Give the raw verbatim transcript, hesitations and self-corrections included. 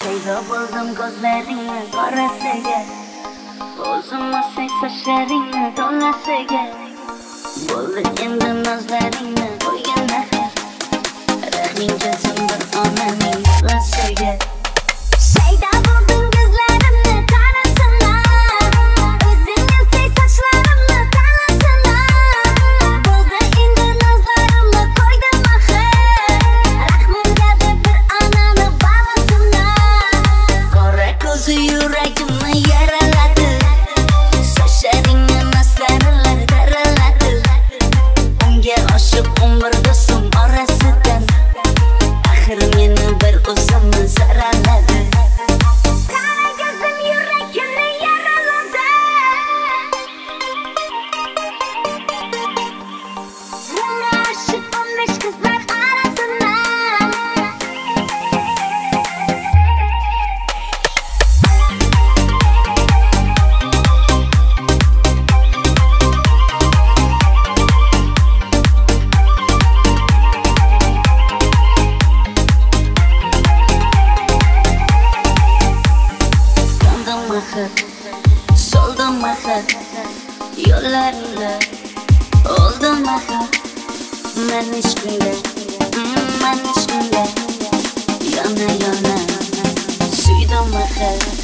Paydo bo'ldim ko'zlaringni qorasiga, o'zimni sochlaringni to'lasiga. Bo'ldi endi nazlaringni qo'ygan nahar, rahming kelsin bir onaning lasiga. Paydo bo'ldim ko'zlarimni qarasinlar, o'zingni sochlarimni to'lasilar. Bo'ldi endi nazlarimni qo'ydim nahar, rahming keldi bir onani balasinlar. Qora ko'zi yuragimni yaraladi, sochlaringni naslarilar taraladi. Unga oshiq umr do'stim orasidan, axir meni bir o'zimni zararladi. Qara ko'zim yuragimni yaraladi, menga oshiq o'n besh qizlar orasidan. Soldim mahar yo'llaringda, oldim mahar men hech kunda, men hech kunda yana yana suydim mahar.